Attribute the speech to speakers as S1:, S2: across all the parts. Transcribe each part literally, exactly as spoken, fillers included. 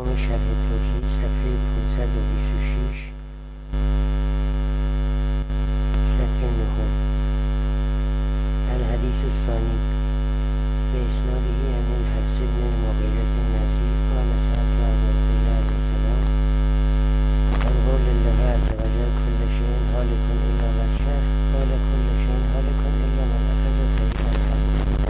S1: هفتم شرح توحید صفحه پانصد و بیست و شش سطر نهم. الحدیث الثانی به اسناده عن الحارث بن المغیرة النضری قال سألت ابا عبدالله علیه السلام عن قول الله عز وجل كل شيء هالك الا وجهه قال كل شيء هالك الا من اخذ طريق الحق.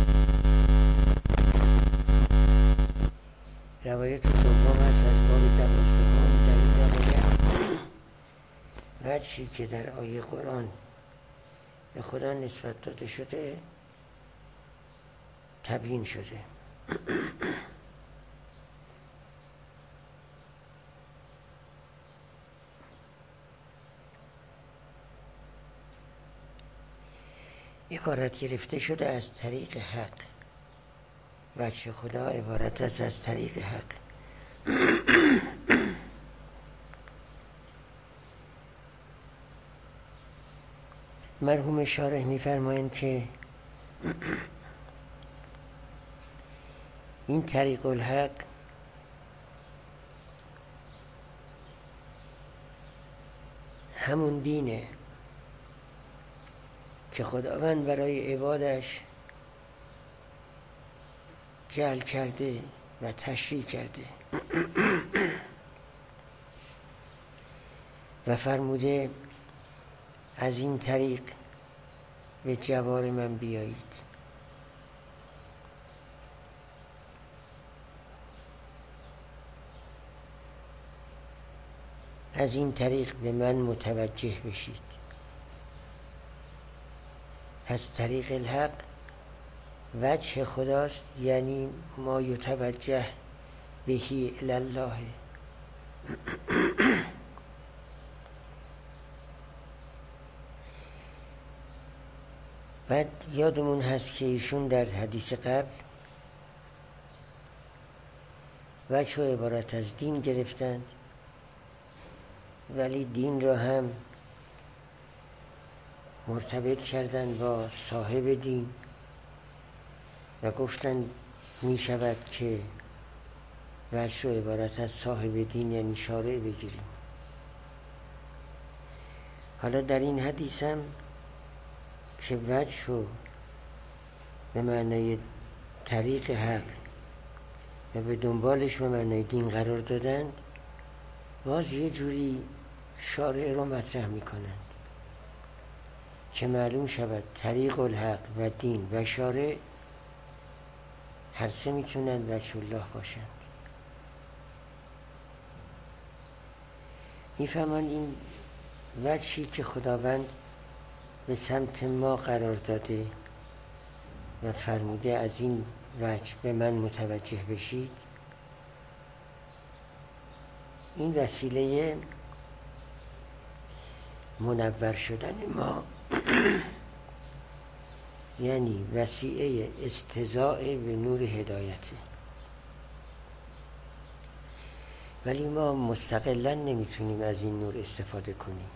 S1: روایت دوم است از باب دوازدهم. در این روایت وجهی که در آیه قرآن به خدا نسبت داده شده تبیین شده. عبارت گرفته شده از طریق حق. وجه خدا عبارت است از طریق حق. مرحوم شارح می‌فرمایند که این طریق الحق همون دینه که خداوند برای عبادش جعل کرده و تشریع کرده و فرموده از این طریق به جوار من بیایید. از این طریق به من متوجه بشید. پس طریق الحق وجه خداست، یعنی ما یتوجه بهی الله. بعد یادمون هست که ایشون در حدیث قبل وجه و عبارت از دین گرفتند، ولی دین را هم مرتبط کردند با صاحب دین و گفتند می شود که وجه و عبارت از صاحب دین یعنی شارع بگیریم. حالا در این حدیث هم که وجه رو به معنای طریق حق و به دنبالش به معنای دین قرار دادند، باز یه جوری شارع رو مطرح میکنند که معلوم شود طریق الحق و دین و شارع هر سه میتونند وجه الله باشند. میفهمند این وجهی که خداوند به سمت ما قرار داده و فرموده از این وجه به من متوجه بشید، این وسیله منور شدن ما یعنی وسیله استضاء به نور هدایته، ولی ما مستقلا نمیتونیم از این نور استفاده کنیم.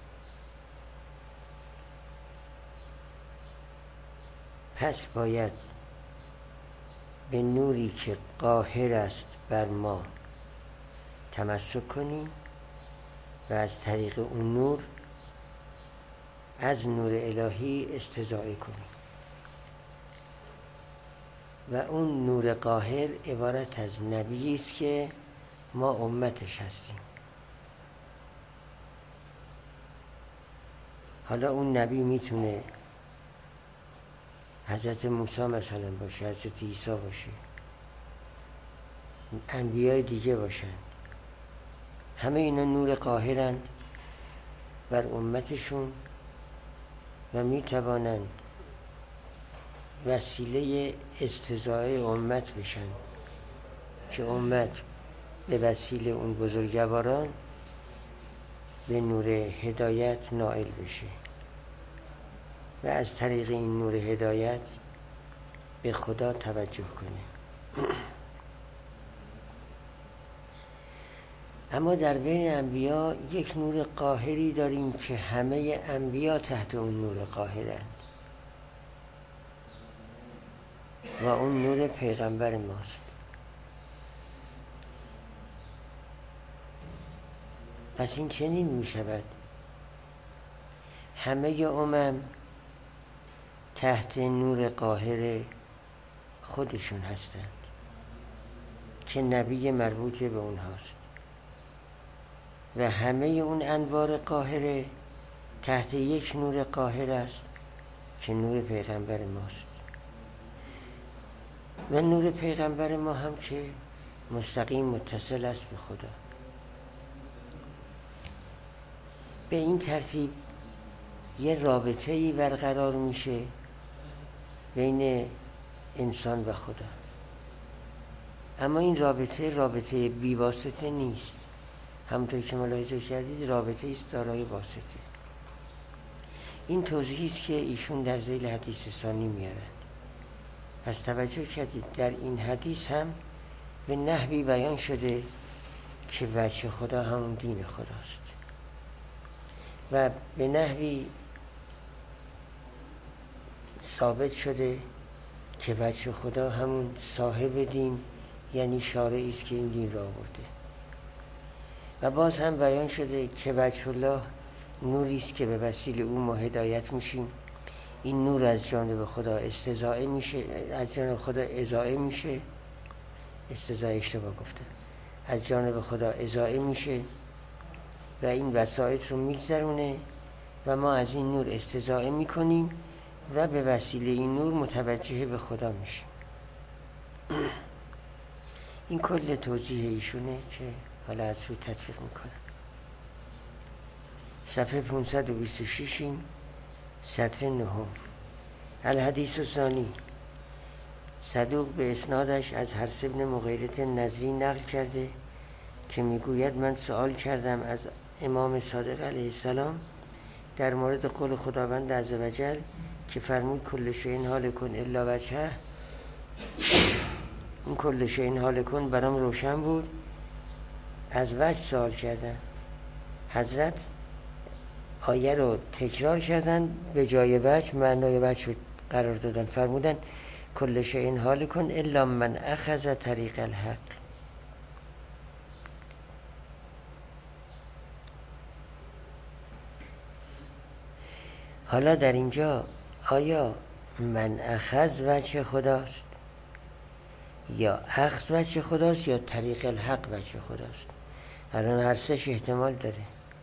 S1: پس باید به نوری که قاهر است بر ما تمسک کنیم و از طریق اون نور از نور الهی استضاءه کنیم. و اون نور قاهر عبارت از نبی است که ما امتش هستیم. حالا اون نبی میتونه حضرت موسی مثلا باشه، حضرت عیسی باشه، انبیای دیگه باشند. همه اینا نور قاهرند بر امتشون و میتوانند وسیله استضاءه امت بشن که امت به وسیله اون بزرگواران به نور هدایت نائل بشه و از طریق این نور هدایت به خدا توجه کنه. اما در بین انبیا یک نور قاهری داریم که همه انبیا تحت اون نور قاهرند و اون نور پیغمبر ماست. پس این چنین می شود همه امم تحت نور قاهر خودشون هستند که نبی مربوط به اونهاست و همه اون انوار قاهره تحت یک نور قاهر است که نور پیغمبر ماست و نور پیغمبر ما هم که مستقیم متصل است به خدا. به این ترتیب یه رابطه‌ای برقرار میشه بین انسان و خدا، اما این رابطه رابطه بیواسطه نیست، همونطور که ملاحظه کردید رابطه است دارای واسطه. این توضیحی است که ایشون در ذیل حدیث ثانی میارند. پس توجه کردید در این حدیث هم به نحوی بیان شده که وجه خدا همون دین خداست و به نحوی ثابت شده که وجه خدا همون صاحب دین یعنی شارعی است که این دین را آورده و باز هم بیان شده که وجه الله نوری است که به وسیله او ما هدایت میشیم. این نور از جانب خدا استضاعه میشه، از جانب خدا اضاعه میشه، استضاعه اشتباه گفتم، از جانب خدا اضاعه میشه و این وسایط رو میگذرونه و ما از این نور استضاعه میکنیم و به وسیله این نور متوجه به خدا میشیم. این کل توضیح ایشونه که حالا از رو تطبیق میکنم. صفحه پانصد و بیست و شش سطر نهم. الحدیث الثانی، صدوق به اسنادش از حرس بن مغیرة النضری نقل کرده که میگوید من سوال کردم از امام صادق علیه السلام در مورد قول خداوند عزوجل که فرمود کل شیء هالک الا وجهه. این کل شیء هالک برام روشن بود، از وجه سوال کردم. حضرت آیه رو تکرار کردن، به جای وجه معنای وجه رو قرار دادن، فرمودن کل شیء هالک الا من اخذ طریق الحق. حالا در اینجا آیا من اخذ وجه خداست یا اخذ وجه خداست یا طریق الحق وجه خداست؟ الان هر سهش احتمال داره.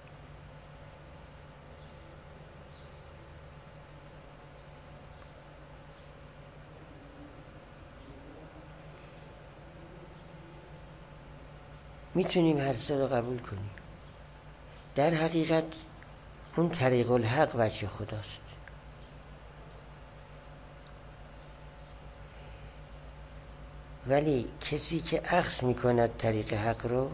S1: میتونیم هر سه رو قبول کنیم. در حقیقت اون طریق الحق وجه خداست، ولی کسی که اخذ میکند طریق حق رو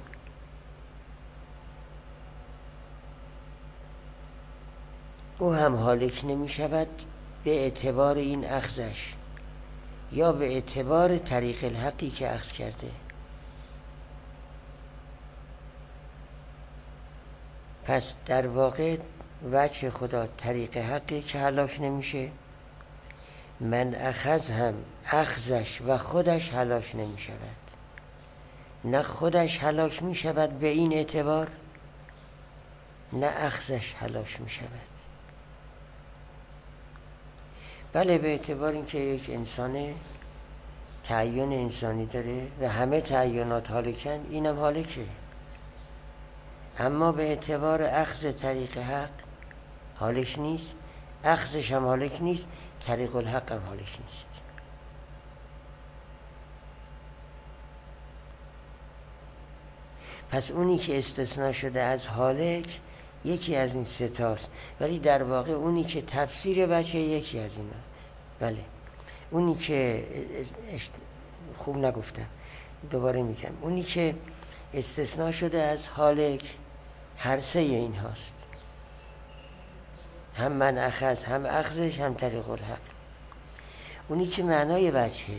S1: او هم هالک نمیشود به اعتبار این اخذش یا به اعتبار طریق الحقی که اخذ کرده. پس در واقع وجه خدا طریق حقی که هلاک نمیشه، من اخذ هم اخذش و خودش هلاک نمی شود، نه خودش هلاک می شود به این اعتبار، نه اخذش هلاک می شود. بله به اعتبار اینکه یک انسان تعین انسانی داره و همه تعینات هالکن، اینم هالکه، اما به اعتبار اخذ طریق حق هالک نیست، اخذش هم هالک نیست، طریق الحق هم هالک نیست. پس اونی که استثناء شده از هالک یکی از این ستاست، ولی در واقع اونی که تفسیر بچه یکی از این هست. بله اونی که خوب نگفتم دوباره میگم، اونی که استثناء شده از هالک هر سه این هاست، هم من اخذ هم اخذش هم طریق الحق. اونی که معنای وجهه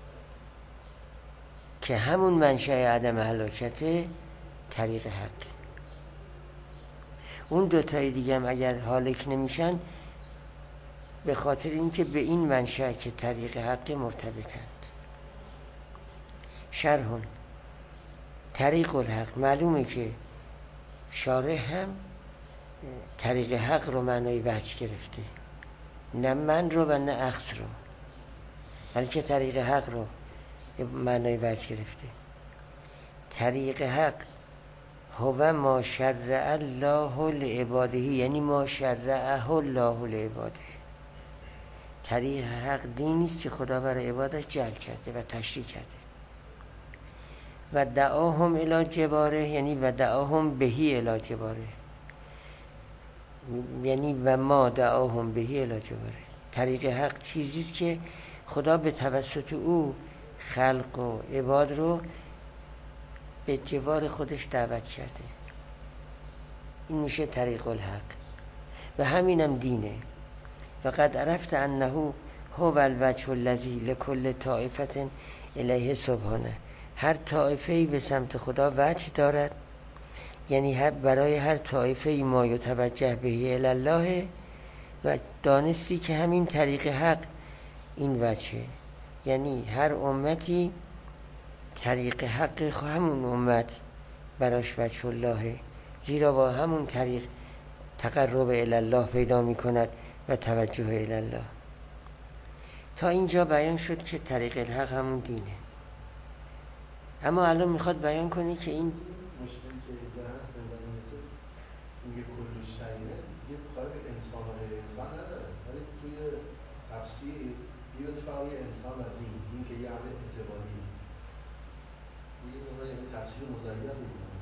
S1: که همون منشأ عدم هلاکته طریق حق. اون دوتای دیگه هم اگر هالک نمیشن به خاطر اینکه به این منشأ که طریق حق مرتبطند. شرحون طریق الحق معلومه که شارح هم طریق حق رو معنای وجه گرفته، نه من رو و نه اخذ رو، بلکه طریق حق رو معنای وجه گرفته. طریق حق هو ما شرع الله لعباده، یعنی ما شرعه الله لعباده. طریق حق دینی است که خدا برای عبادش جعل کرده و تشریع کرده. و دعاهم الی جباره، یعنی و دعاهم بهی الی جباره، یعنی و ما دعاهم بهی الی جباره. طریق حق چیزی است که خدا به توسط او خلق و عباد رو به جوار خودش دعوت کرده. این میشه طریق الحق و همینم دینه. و قد عرفت انه هو الوجه الذی لکل طائفة الیه سبحانه. هر طائفه‌ای به سمت خدا وجه دارد، یعنی هر برای هر طائفه‌ای ما یتوجه بهی الی الله، و دانستی که همین طریق حق این وجهه، یعنی هر امتی طریق حق همون امت براش وجه الله، زیرا با همون طریق تقرب الی الله پیدا می کند و توجه الی الله. تا اینجا بیان شد که طریق الحق همون دینه. اما الان میخواد بیان کنی که این
S2: مشکلی که اینجا هست به نظر میرسه، میگه کل شیء، یه کار به انسان و غیر انسان نداره، ولی توی تفسیر میاد فقط انسان و دین، دین که یه امر اعتباری، یعنی تفسیر مزین میکنه.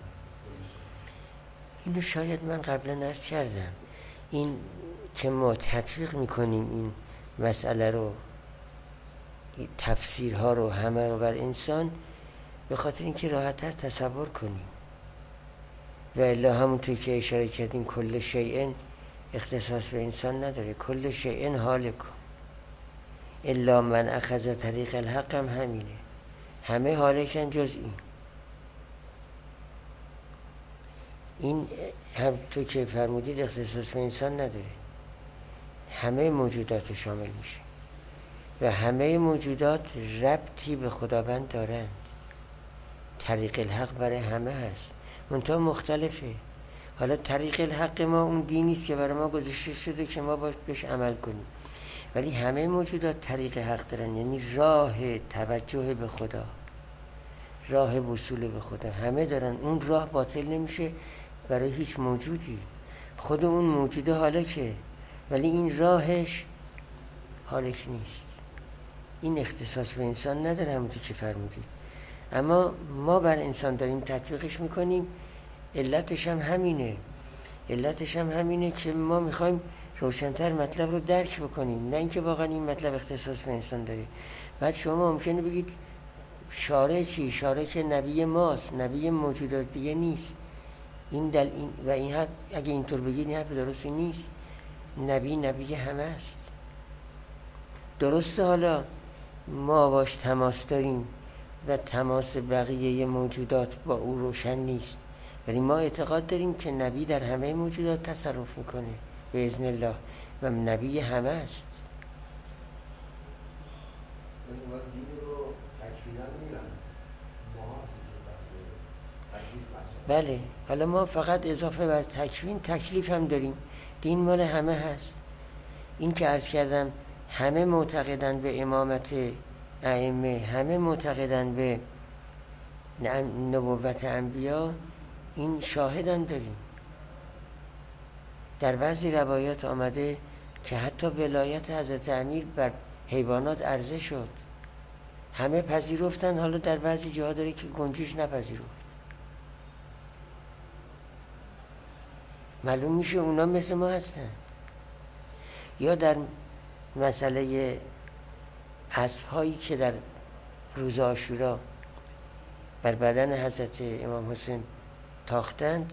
S1: اینو شاید من قبلا عرض کردم، این که ما تطبیق میکنیم این مسئله رو، تفسیرها رو همه رو بر انسان، به خاطر اینکه راحت‌تر تصور کنیم. و الا همونطور که اشاره کردیم کل شیء اختصاص به انسان نداره، کل شیء هالک الا من اخذ طریق الحق هم همینه، همه هالکن جز این. این هم تو که فرمودید اختصاص به انسان نداره، همه موجودات رو شامل میشه و همه موجودات ربطی به خداوند دارند. طریق الحق برای همه هست، منتها مختلفه. حالا طریق الحق ما اون دینی است که برای ما گذاشته شده که ما باید بهش عمل کنیم، ولی همه موجودات طریق حق دارن، یعنی راه توجه به خدا، راه وصول به خدا همه دارن. اون راه باطل نمیشه برای هیچ موجودی. خود اون موجوده هالکه، ولی این راهش هالک نیست. این اختصاص به انسان نداره همونطور که فرمودید، اما ما بر انسان داریم تطبیقش میکنیم. علتش هم همینه، علتش هم همینه که ما میخوایم روشن‌تر مطلب رو درک بکنیم، نه اینکه واقعا این مطلب اختصاص به انسان داره. بعد شما ممکنه بگید شارع چی؟ شارع که نبی ماست، نبی موجودات دیگه نیست. این دل این و این حرف اگه اینطور بگید این حرف درستی نیست. نبی نبی همه است. درسته حالا ما باش تماس داریم و تماس بقیه موجودات با او روشن نیست، ولی ما اعتقاد داریم که نبی در همه موجودات تصرف میکنه به اذن الله و نبی همه است.
S2: یعنی ما دین رو تکفیراً میرن، ما تکلیف.
S1: بله، حالا ما فقط اضافه بر تکوین تکلیف هم داریم. دین مال همه هست. این که عرض کردم همه معتقدن به امامت ائمه، همه معتقدن به نبوت انبیا، این شاهدم داریم. در بعضی روایات آمده که حتی ولایت حضرت امیر بر حیوانات عرضه شد، همه پذیرفتن. حالا در بعضی جاها داره که گنجیش نپذیرفت. معلوم میشه اونا مثل ما هستن. یا در مسئله اسب هایی که در روز عاشورا بر بدن حضرت امام حسین تاختند،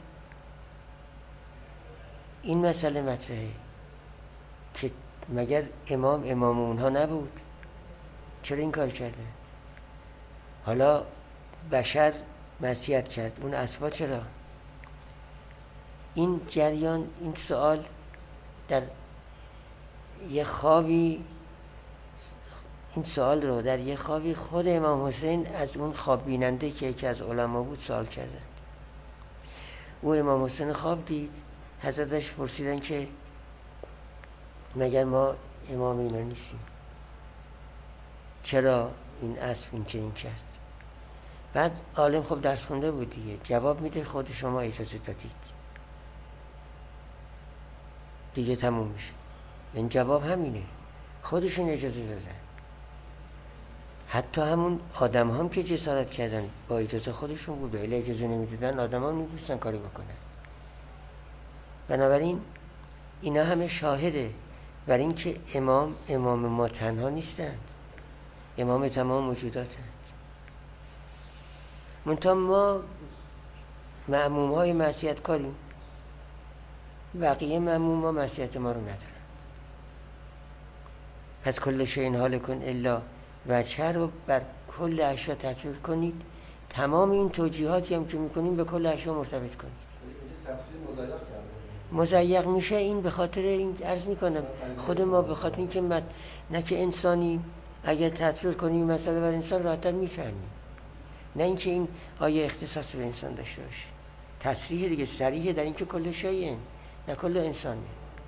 S1: این مسئله مطرحه که مگر امام امام اونها نبود؟ چرا این کار کردن؟ حالا بشر معصیت کرد، اون اسبا چرا؟ این جریان، این سوال در یه خوابی، این سوال رو در یه خوابی خود امام حسین از اون خواب بیننده که یکی از علما بود سوال کردن. او امام حسین خواب دید، حضرتش پرسیدن که مگر ما امام اینا نیستیم؟ چرا این اسب این چنین کرد؟ بعد عالم خب درس خونده بود دیگه، جواب میده خود شما اجازه دادید دیگه تموم میشه. این جواب همینه، خودشون اجازه دادن. حتی همون آدم هم که جسارت کردن با اجازه خودشون بود، اگه اجازه نمیدادن آدم هم نمیتونستن کاری بکنن. بنابراین اینا همه شاهده بر این که امام امام ما تنها نیستند، امام تمام موجوداتند. منتها ما مأموم های معصیت کاریم، بقیه مأموم ها معصیت ما رو ندارن. پس کل شیء هالک الا وجهه رو بر کل اشیا تطبیق کنید. تمام این توجیهاتی هم که میکنیم به کل اشیا مرتبط کنید.
S2: تفسیر مضیق کرده
S1: مضیق میشه این به خاطر این عرض میکنم خود ما به خاطر این که مد... نه که انسانی اگر تطبیق کنیم مسئله بر انسان راحت‌تر میفهمیم، نه اینکه این آیه اختصاص به انسان داشته باشه. تصریح دیگه صریحه در اینکه کل شیء، نه کل انسانه.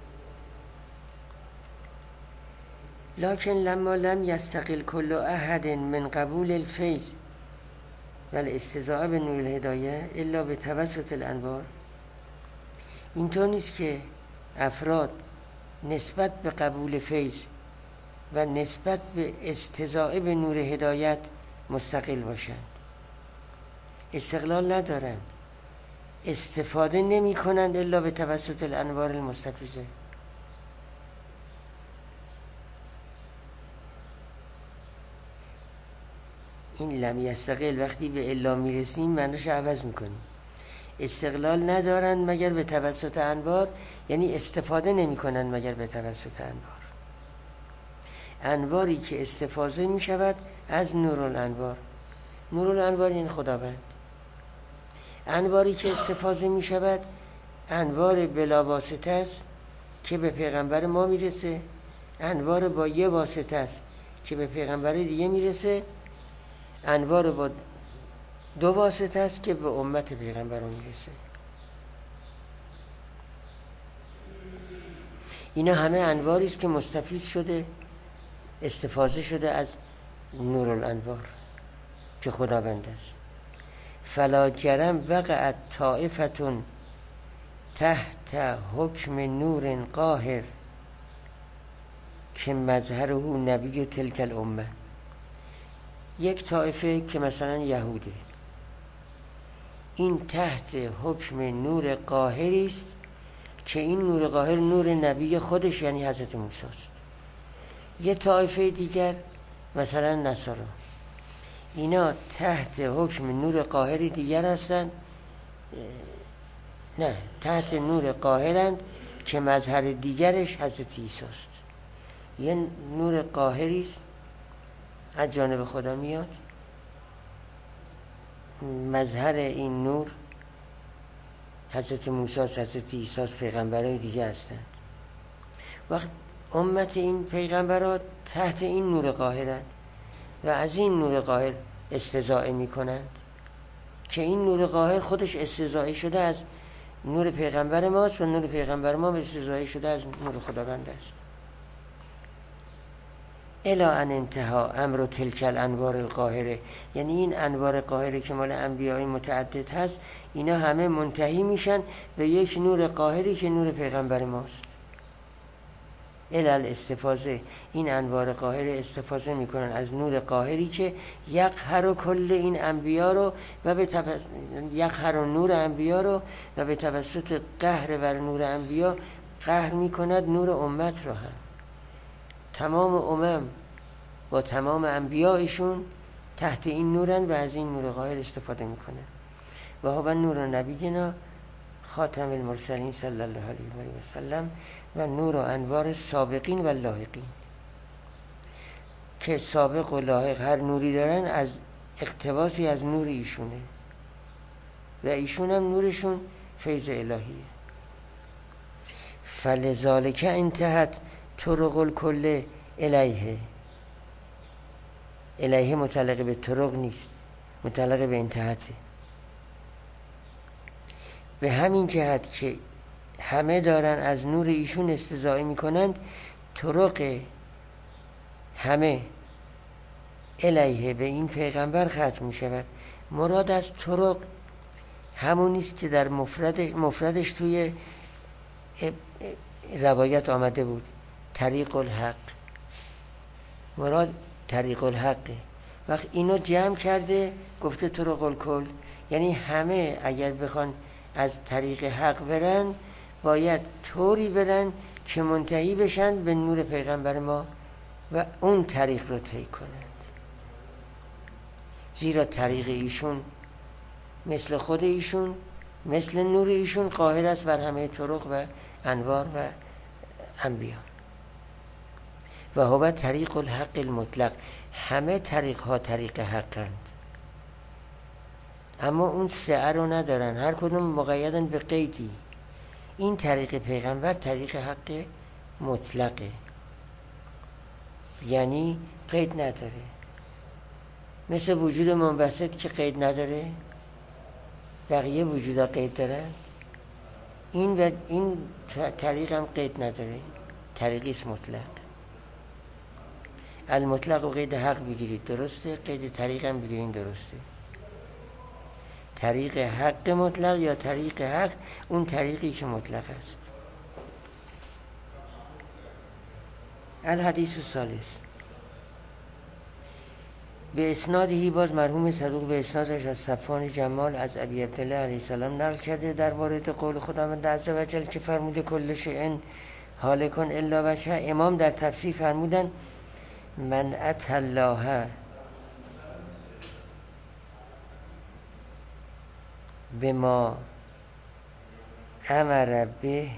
S1: لکن لما لم یستقل کل احد من قبول الفیض و الاستضاءه به نور الهدایه الا به توسط الانوار، اینطور نیست که افراد نسبت به قبول فیض و نسبت به استضاءه به نور هدایت مستقل باشند. استقلال ندارند، استفاده نمی کنند الا به توسط الانوار المستفیضه. این لم یستقل وقتی به الا میرسیم معنیش عوض میکنیم. استقلال ندارند مگر به توسط انوار، یعنی استفاده نمی کنند مگر به توسط انوار. انواری که استفاده می شود از نور الانوار. نور الانوار یعنی خداوند. انواری که استفاده می شود انوار بلا واسطه است که به پیغمبر ما میرسه، انوار با یه واسطه است که به پیغمبر دیگه میرسه، انوار با دو واسطه است که به امت پیغمبر میرسه. اینا همه انواری است که مستفید شده، استفاده شده از نور الانوار که خداوند است. فلا جرم وقعت طائفتون تحت حکم نور قاهر که مظهره نبی تلک الامه. یک طائفه که مثلا یهوده، این تحت حکم نور قاهری است که این نور قاهر نور نبی خودش یعنی حضرت موسی است. یک طائفه دیگر مثلا نصارا، اینا تحت حکم نور قاهری دیگر هستند، نه تحت نور قاهرند که مظهر دیگرش حضرت عیسی است. یه نور قاهری است از جانب خدا میاد، مظهر این نور حضرت موسی، حضرت عیسی، پیغمبرای دیگه هستند. وقت امت این پیغمبرات تحت این نور قاهرند و از این نور قاهر استضاءه می کنند که این نور قاهر خودش استضاءه شده از نور پیغمبر ماست و نور پیغمبر ما استضاءه شده از نور خداوند است. الا ان انتها امر تلک الانوار القاهره، یعنی این انوار قاهره که مال انبیای متعدد هست، اینا همه منتهی میشن به یک نور قاهری که نور پیغمبر ماست. الا الاستفاضه، این انوار قاهره استفاده میکنن از نور قاهری که یقهر کل این انبیا رو و به تبس... یقهر نور انبیا رو و به توسط قهر بر نور انبیا قهر میکند نور امت رو هم. تمام امم با تمام انبیایشون تحت این نورن و از این نور قاهر استفاده میکنن. و هو نور نبینا خاتم المرسلین صلی الله علیه و سلم و نور و انوار سابقین و لاحقین، که سابق و لاحق هر نوری دارن از اقتباسی از نور ایشونه و ایشون هم نورشون فیض الهیه. فلذالک انتهت طرق الکل الیه. الیه متعلق به طرق نیست، متعلق به انتهته. به همین جهت که همه دارن از نور ایشون استزاده میکنند، طرق همه الیه به این پیغمبر ختم میشود. مراد از طرق همونیست که در مفرد مفردش توی روایت آمده بود، طریق الحق. مراد طریق الحقه. وقت اینو جمع کرده گفته طرق الکل، یعنی همه اگر بخوان از طریق حق برن باید طوری برن که منتهی بشن به نور پیغمبر ما و اون طریق رو طی کنند. زیرا طریق ایشون مثل خود ایشون، مثل نور ایشون قاهر است بر همه طرق و انوار و انبیا. و هو طریق الحق المطلق. همه طریق ها طریق حقند، اما اون سعه رو ندارن، هر کدوم مقیدن به قیدی. این طریق پیغمبر طریق حق مطلقه، یعنی قید نداره، مثل وجود منبسط که قید نداره، بقیه وجودا قید دارن. این و این طریق هم قید نداره، طریقی است مطلق. المطلق و قید حق بگیرید درسته، قید طریق هم بگیرید درسته. طریق حق مطلق یا طریق حق، اون طریقی که مطلق است. الحدیث الثالث به اسنادی باز مرحوم صدوق به اسنادش از صفوان جمال از ابی عبدالله علیه السلام نقل کرده در مورد قول خداوند عز و جل که فرموده کل شیء هالک الا وجهه. امام در تفسیر فرمودن من اتی الله بما امر به،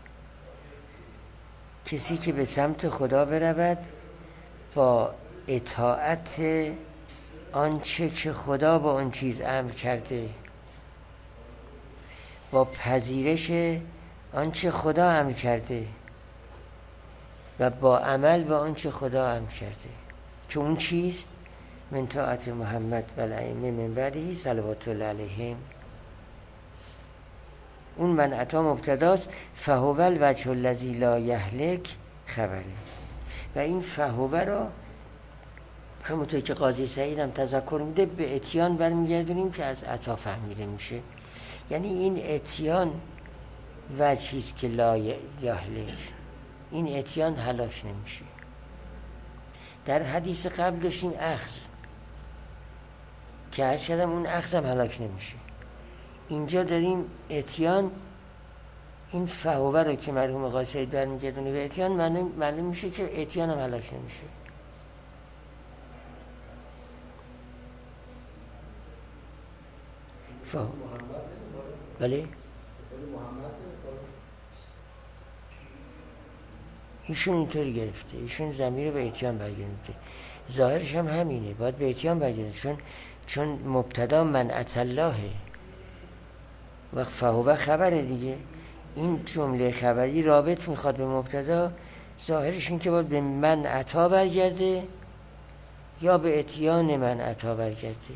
S1: کسی که به سمت خدا برود با اطاعت آنچه که خدا با آن چیز امر کرده، با پذیرش آنچه خدا امر کرده و با عمل به آنچه خدا امر کرده، که اون چیست؟ من طاعت محمد و الائمه من بعده صلوات الله علیهم. اون من اتا مبتداست، فهو الوجه الذی لا یهلک خبره. و این فهو را همونطور که قاضی سعید هم تذکر میده به اتیان برمیگردونیم که از عطا فهمیده میشه. یعنی این اتیان وجهیست که لا یهلک، این اتیان هلاک نمیشه. در حدیث قبل داشتیم اخذ که هر شدم اون اخذ هم هلاک نمیشه. اینجا داریم اتیان، این فهوه رو که مرحوم قاضی سعید برمیگردونه به اتیان، معلوم, معلوم میشه که اتیان هم هلاک نمیشه. فهو بله ایشون اینطوری گرفته، ایشون ضمیر رو به اتیان برگرفته، ظاهرش هم همینه، باید به اتیان برگرده، چون چون مبتدا من اتی اللهه و فهو خبره دیگه. این جمله خبری رابط میخواد به مبتدا، ظاهرش این که باید به من عطا برگرده یا به اتیان من عطا برگرده.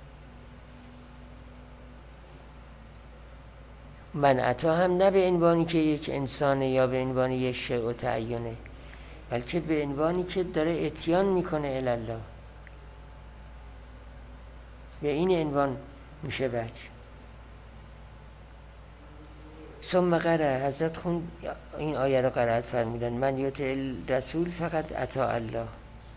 S1: من عطا هم نه به عنوانی که یک انسانه یا به عنوانی یک شیء و تعینه، بلکه به عنوانی که داره اتیان میکنه الله، به این عنوان میشه بچه. ثم قرأ، حضرت خون این آیه رو قرأت فرمودن من یطع الرسول فقط اطاع الله.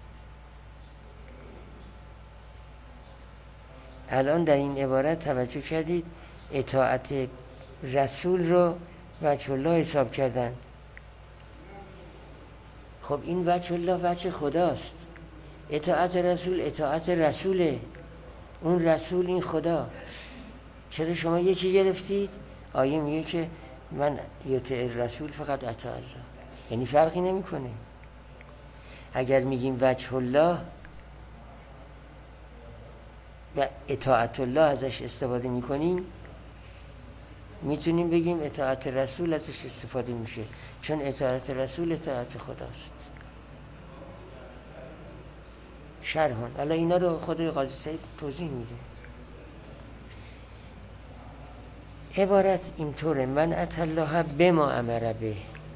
S1: الان در این عبارت توجه کردید اطاعت رسول رو وجه الله حساب کردند. خب این وجه الله وجه خداست، اطاعت رسول اطاعت رسوله، اون رسول این خدا. چرا شما یکی گرفتید؟ آیه میگه که من یطع الرسول فقط اطاع الله، یعنی فرقی نمیکنه. اگر میگیم وجه الله و اطاعت الله ازش استفاده میکنیم، میتونیم بگیم اطاعت رسول ازش استفاده میشه، چون اطاعت رسول اطاعت خداست. شرحان الان اینا رو خود قاضی سعید توضیح میده. عبارت اینطوره: من اتى الله بما امر به.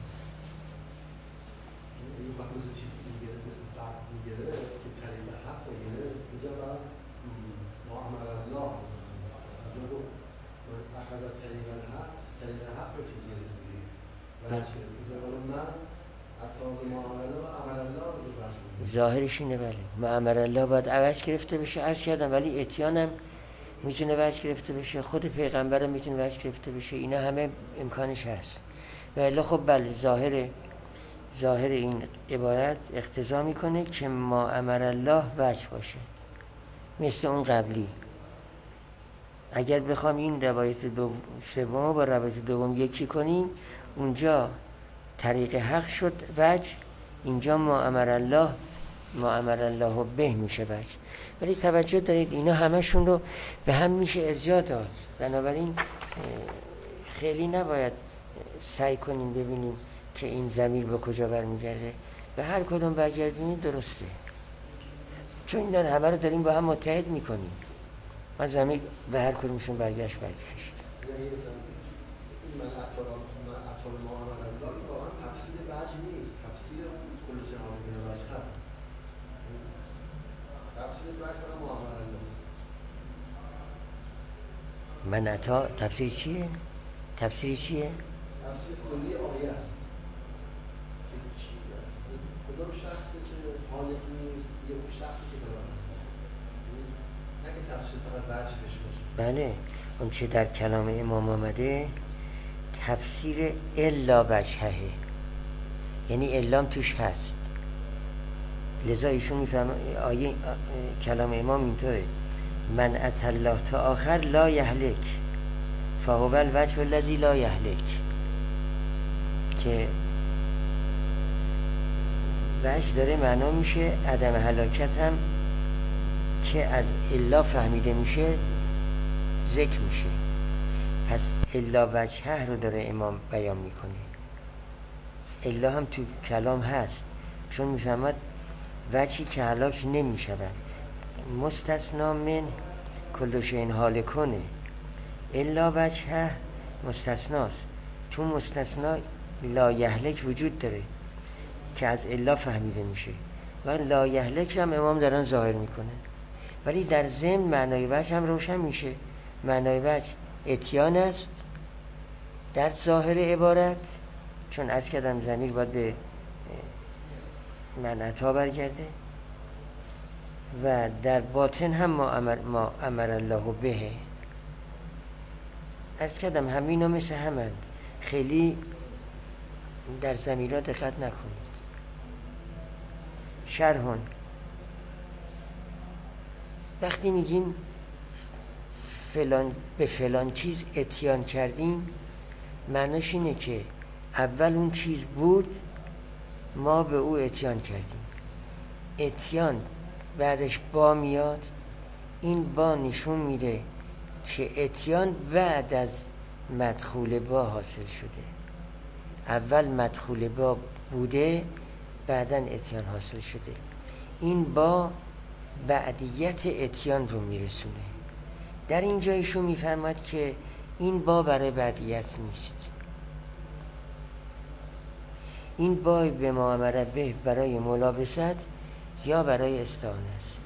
S1: ظاهرش اینه بله، ما امر الله باید عوض گرفته بشه، عرض کردم، ولی اتیانم میتونه وجه گرفته بشه، خود پیغمبرم میتونه وجه گرفته بشه، اینا همه امکانش هست. ولی خب بله، ظاهر ظاهر این عبارت اقتضا میکنه که ما امر الله وجه باشد، مثل اون قبلی. اگر بخوام این روایت دو سوم با روایت دوم یکی کنیم، اونجا طریق حق شد وجه، اینجا ما امر الله ما امر الله به میشه وجه. ولی توجه دارید اینا همشون رو به هم میشه ارجاع داد، بنابراین خیلی نباید سعی کنیم ببینیم که این ضمیر به کجا برمیگرده. به هر کدوم برگردونید درسته، چون اینا همه رو داریم با هم متحد میکنیم. من ضمیر به هر کدومشون برگشت برگشت.
S2: من اطلاع من اطلاع ما امر الله واقعا تفسیر وجه نیست، تفسیر کل جهان بین وجه هست. تفسیر وجه برای ما امر الله.
S1: من اطلاع تفسیر چیه؟ تفسیر چیه؟
S2: تفسیر کلی آیه است. که چی است؟ کدام شخصی که خالق نیست، یا اون شخصی که خالق است. نه که تفسیر فقط وجه بشه.
S1: بله، اون چه در کلام امام آمده تفسیر الا وجهه، یعنی الام توش هست. لذا ایشون میفهم آیه کلام امام اینطوره: من اتی الله تا آخر لا یهلک فهو الوجه الذی لا یهلک، که وجه داره معنا میشه عدم هلاکت هم که از الا فهمیده میشه ذکر میشه. پس الا وجهه رو داره امام بیان میکنه. الا هم تو کلام هست، چون میفهمد وجهی که هلاک نمیشود، مستثنا من کل شیء هالکونه. الا وجهه مستثناست، تو مستثنا لا یهلک وجود داره که از الا فهمیده میشه، و لا یهلک هم امام دارن ظاهر میکنه. ولی در ضمن معنای وجه هم روشن میشه. معنای وجه اتیان است در ظاهر عبارت، چون عرض کردم ضمیر باید به من عطا برگرده، و در باطن هم ما امر, ما امر الله به. عرض کردم همینا مثل همند، خیلی در ضمیرها دقت نکنید. شرحون وقتی میگیم فلان به فلان چیز اتیان کردیم، معناش اینه که اول اون چیز بود، ما به او اتیان کردیم. اتیان بعدش با میاد، این با نشون میده که اتیان بعد از مدخول با حاصل شده. اول مدخول با بوده، بعداً اتیان حاصل شده. این با بعدیت اتیان رو میرسونه. در اینجا ایشون میفرماد که این با برای بعدیت نیست، این با به ما امر به برای ملابست یا برای استعانه است.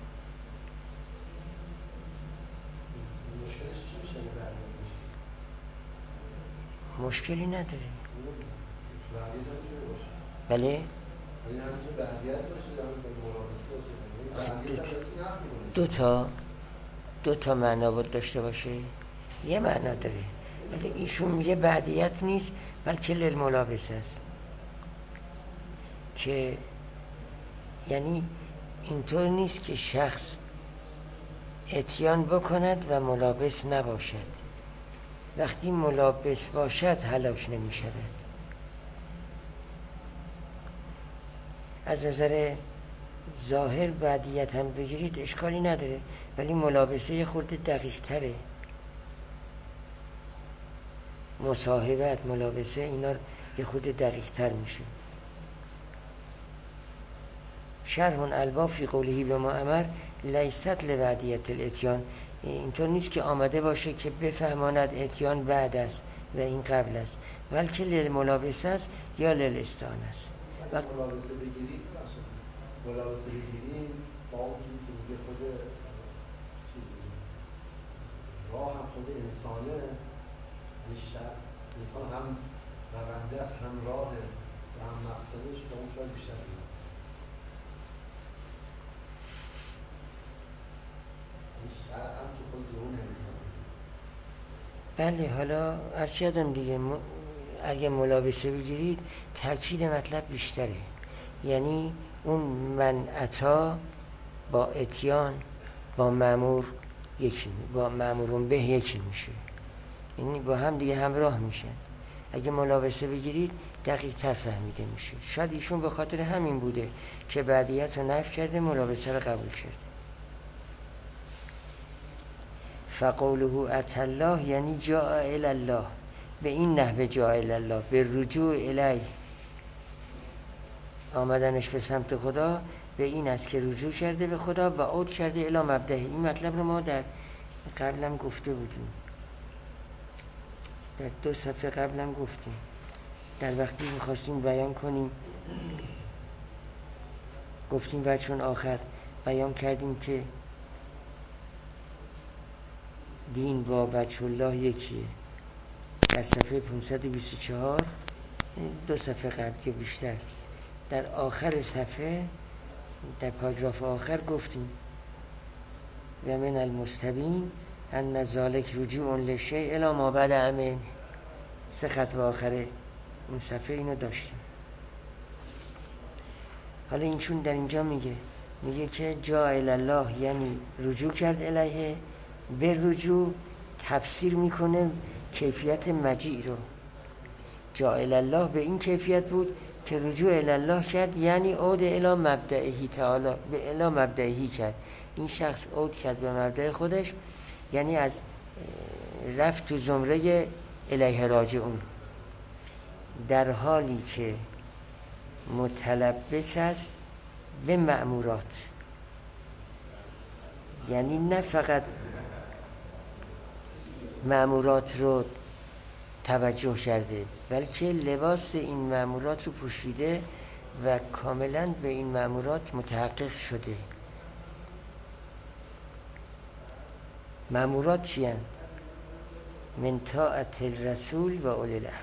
S1: مشکلی نداره. بله؟ دو تا دو تا معنا بود داشته باشه. یه معنا داره، ولی ایشون میگه بعدیت نیست بلکه للملابس است، که یعنی اینطور نیست که شخص اتیان بکند و ملابس نباشد. وقتی ملابس باشد هلاک نمی شود. از نظر ظاهر بعدیت هم بگیرید اشکالی نداره، ولی ملابسه یه خورده دقیق تره. مصاحبت، ملابسه، اینا یه خورده دقیق تر میشه. شرح الباب فی قوله به ما امر لیست لبعدیت الاتیان، اینطور نیست که آمده باشه که بفهماند اتیان بعد است و این قبل است، بلکه للملابسه است یا للاستعانه است.
S2: وقتی ملابسه بگیریم ملابسه بگیریم با اون که میگه خود چیزی راه هم خود انسانه، یعنی شب انسان هم رونده است هم راهه و هم مقصدش با اون شاید بیشتر بگیریم. شرعا تو خود درون انسان.
S1: بله، حالا عرض کردم دیگه، م... اگه ملابسه بگیرید تاکید مطلب بیشتره، یعنی اون منعتا با اتیان با مأمور یکی، با مأمورون به یکی میشه، یعنی با هم دیگه همراه میشن. اگه ملابسه بگیرید دقیق تر فهمیده میشه. شاید ایشون به خاطر همین بوده که بعدیت رو نفی کرده، ملابسه رو قبول کرده. فقوله اتى الله یعنی جاء الی الله، به این نحوه جاء الی الله، به رجوع الیه، آمدنش به سمت خدا به این است که رجوع کرده به خدا و عود کرده الی مبدأ. این مطلب رو ما در قبلم گفته بودیم، در دو صفحه قبلم گفتیم، در وقتی میخواستیم بیان کنیم گفتیم و چون آخر بیان کردیم که دین با وجه الله یکیه، در صفحه پانصد و بیست و چهار، دو صفحه قبل که بیشتر، در آخر صفحه در پاراگراف آخر گفتیم و من المستبین ان ذلک رجوع للشیء الی ما بعد امن. سه خط به آخر اون صفحه اینو داشتیم. حالا این چون در اینجا میگه میگه که جاء الی الله یعنی رجوع کرد الیه، به رجوع تفسیر میکنه کیفیت مجیع رو. جاء الی الله به این کیفیت بود که رجوع الی الله کرد، یعنی عود الی مبدئه تعالی، به الی مبدئه کرد. این شخص عود کرد به مبدأ خودش، یعنی از رفت تو زمره الیه راجعون، در حالی که متلبس است به مأمورات، یعنی نه فقط مأمورات رو توجه کرده بلکه لباس این مأمورات رو پوشیده و کاملا به این مأمورات متحقق شده. مأمورات چی هستند؟ من طاعت الرسول و اولی الامر.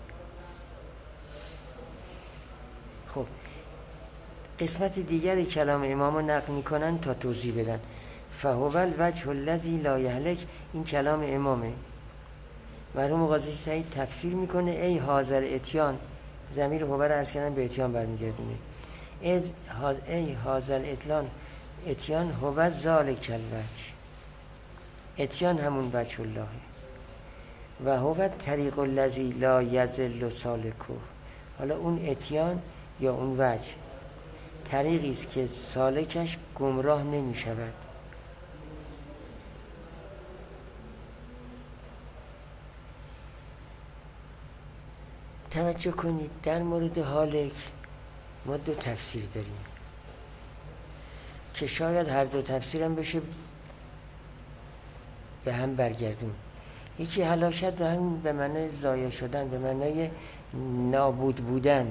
S1: خب قسمت دیگر کلام امامو نقل میکنن تا توضیح بدن. فهو الوجه الذی لا یهلک، این کلام امامه. مرحوم قاضی سعید تفسیر میکنه ای حاضر اتیان، ضمیر هو رو عرض کردن به اتیان برمیگردونه، ای حاضر اتلان اتیان هو ذالک الوجه، اتیان همون وجه الله و هو طریق الذی لا یضل سالکه. حالا اون اتیان یا اون وجه طریقی است که سالکش گمراه نمی شود. توجه کنید در مورد حالک ما دو تفسیر داریم که شاید هر دو تفسیرم بشه به هم برگردون. یکی هلاکت و همین به معنی ضایع شدن، به معنی نابود بودن،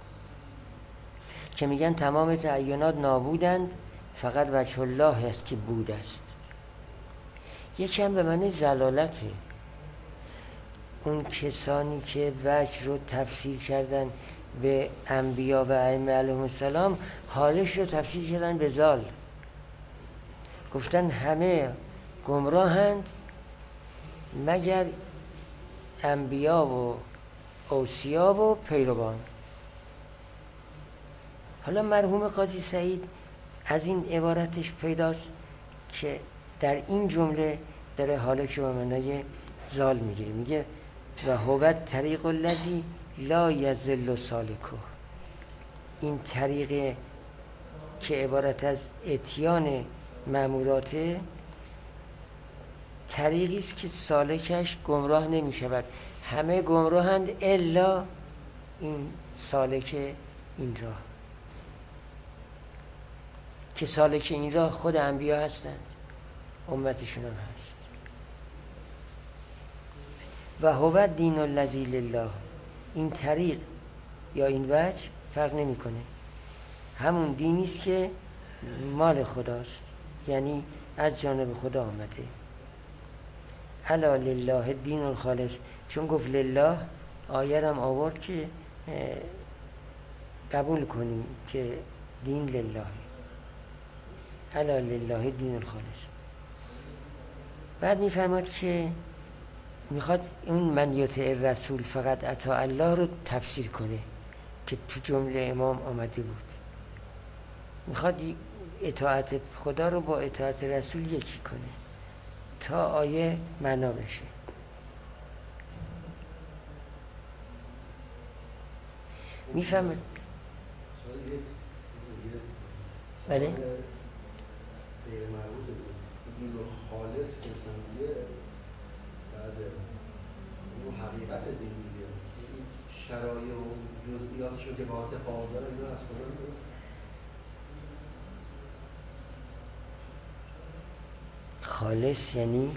S1: که میگن تمام تعینات نابودند فقط وجه الله است که بود است. یکی هم به معنی زلالته، اون کسانی که وجه رو تفسیر کردن به انبیا و ائمه علیهم السلام، حالش رو تفسیر کردن به زال، گفتن همه گمراهند مگر انبیا و اوصیا و پیروان. حالا مرحوم قاضی سعید از این عبارتش پیداست که در این جمله داره حالش رو به معنای زال میگیره، میگه و هو طریق الذی لا یضل سالکه. این طریق که عبارت از اتیان مأموراته، طریقی است که سالکش گمراه نمی شود. همه گمراهند الا این سالک این راه، که سالک این راه خود انبیا هستند. امتشون هم هست. و هو دین الذی لله، این طریق یا این وجه فرق نمیکنه، همون دینی است که مال خداست، یعنی از جانب خدا آمده. الا لله دین الخالص، چون گفت لله آیه هم آورد که قبول کنیم که دین لله. الا لله دین الخالص. بعد میفرماد که میخواد اون من یطع الرسول فقط اطاع الله رو تفسیر کنه که تو جمله امام آمده بود. میخواد اطاعت خدا رو با اطاعت رسول یکی کنه تا آیه معنا بشه. میفهمه؟ بله؟
S2: غیر مربوطه بود دین خالص که مثلا میگه بعد اون حقیقت دین دیگه، این شرایع و جزئیاتشو که با تفاوت داره اینا از کجا درست؟
S1: خالص یعنی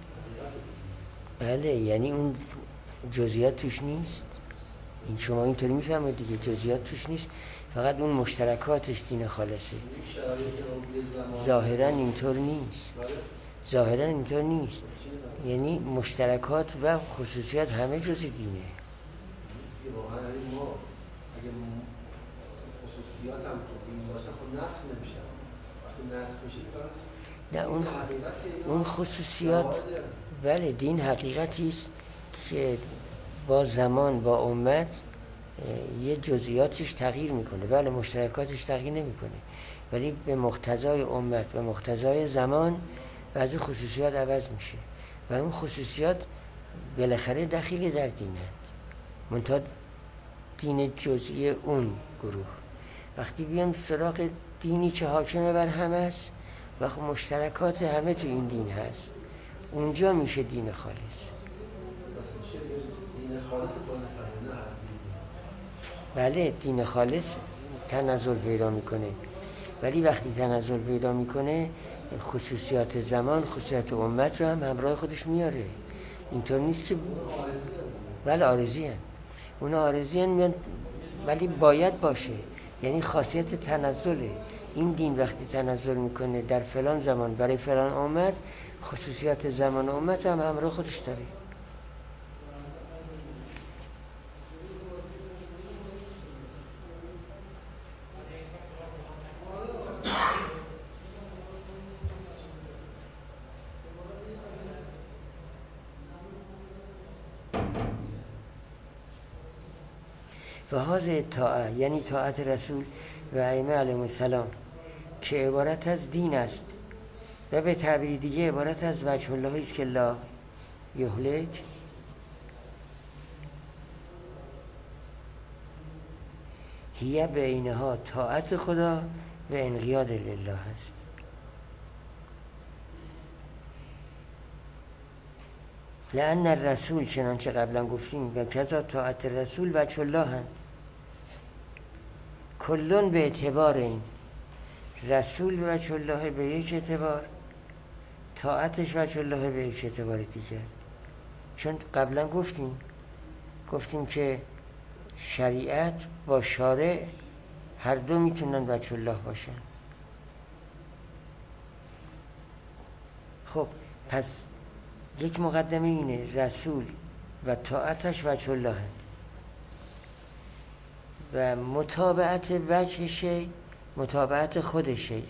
S1: بله، یعنی اون جزئیات توش نیست. این شما اینطوری میفهمید دیگه، جزئیات توش نیست، فقط اون مشترکاتش دین خالصه. ظاهرا اینطور نیست، ظاهرا اینطور نیست، یعنی مشترکات و خصوصیات همه جز دینه.
S2: واقعا ما اگه خصوصیات هم تو دین باشه خب نسخ نمیشه، وقتی نسخ میشه
S1: نه اون اون خصوصیات بله دین حقیقتی است که با زمان با امت یه جزئیاتش تغییر میکنه، بله مشترکاتش تغییر نمیکنه، ولی به مقتضای امت و مقتضای زمان بعضی خصوصیات عوض میشه و اون خصوصیات بالاخره دخیل در دینه، منتها دین جزئی اون گروه. وقتی بیان سراغ دینی که حاکمه بر همه است و خب مشترکات همه تو این دین هست، اونجا میشه دین خالص.
S2: دین خالص با این
S1: بله دین خالص تنزل پیدا میکنه، ولی وقتی تنزل پیدا میکنه خصوصیات زمان خصوصیات امت رو هم همراه خودش میاره. اینطور نیست که بله عارضی هن. اونا عارضی هن ولی باید باشه، یعنی خاصیت تنزله. این دین وقتی تنزل میکنه در فلان زمان برای فلان امت، خصوصیات زمان امت هم همراه خودش داره. و هذه طاعه یعنی طاعت رسول و ائمه علیهم السلام که عبارت از دین است و به تعبیر دیگه عبارت از وجه الله است که لا یهلک، هی بینها طاعت خدا و انقیاد لله است. لأن الرسول چنانچه قبلا گفتیم و کذا طاعت رسول وجه الله هست. کلون به اعتبار این رسول وجه الله به یک اعتبار، طاعتش وجه الله به یک اعتبار دیگر. چون قبلا گفتیم گفتیم که شریعت با شارع هر دو میتونن وجه الله باشن. خب پس یک مقدمه اینه رسول و طاعتش وجه الله هست و متابعت وجه شیء متابعت خود شیء.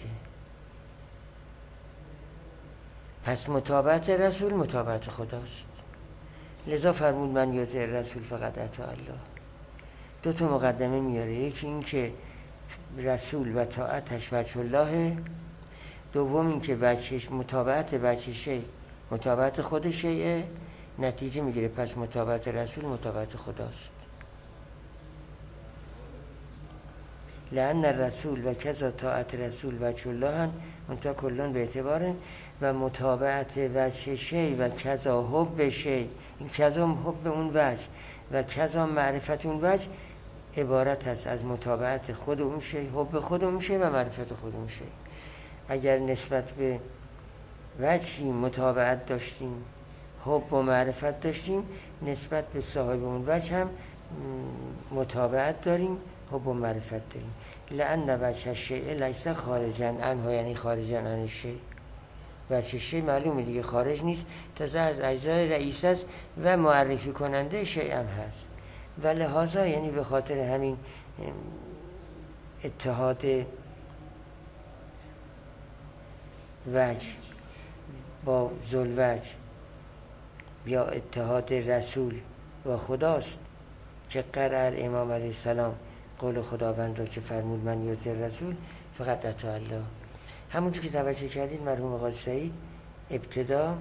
S1: پس متابعت رسول متابعت خداست، لذا فرمود من یطع رسول فقط اطاع الله. دو تا مقدمه میاره، یکی این که رسول و طاعتش وجه الله، دوم این که وجهش متابعت وجه شیء متابعت خود شیء، نتیجه میگیره پس متابعت رسول متابعت خداست. لأن الرسول و کذا طاعت رسول وجه الله هن منتها کلان به اعتبارن و متابعت وجه شیء و کذا حب شیء، این کذا حب اون وجه و کذا معرفت اون وجه عبارت است از متابعت خود اون شیء، حب خود اون شیء و معرفت خود اون شیء. اگر نسبت به وجهی متابعت داشتیم، حب و معرفت داشتیم، نسبت به صاحب اون وجه هم متابعت داریم، حب و معرفت داریم. لأن وجه الشیء لیس خارجا عنه، یعنی خارجا عن الشیء. وجه شیء معلومه دیگه، خارج نیست، تازه از اجزای رئیس است و معرفی کننده شیء هم هست. و لحاظا یعنی به خاطر همین اتحاد وجه با ذوالوجه یا اتحاد رسول با خداست که قرأ امام علیه السلام قول خداوند را که فرمود من یطیع رسول فقط اطاع الله. همونجور که توجه کردید مرحوم قاضی سعید ابتدا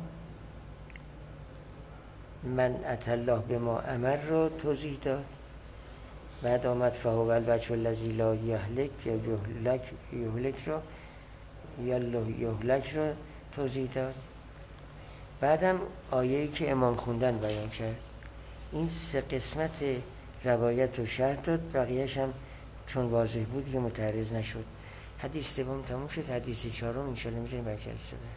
S1: من اطاع الله به ما امر را توضیح داد، بعد آمد فهو الوجه الذی لا یهلک یا یهلک یهلک را یا یهلک را توضیح داد، بعدم آیه‌ای که امام خوندن بیان کرد. این سه قسمت روایت رو شرح داد، بقیه‌اش هم چون واضح بود که متعرض نشد. حدیث سوم تموم شد، حدیث چهارم انشاءالله میذاریم برای جلسه بعد.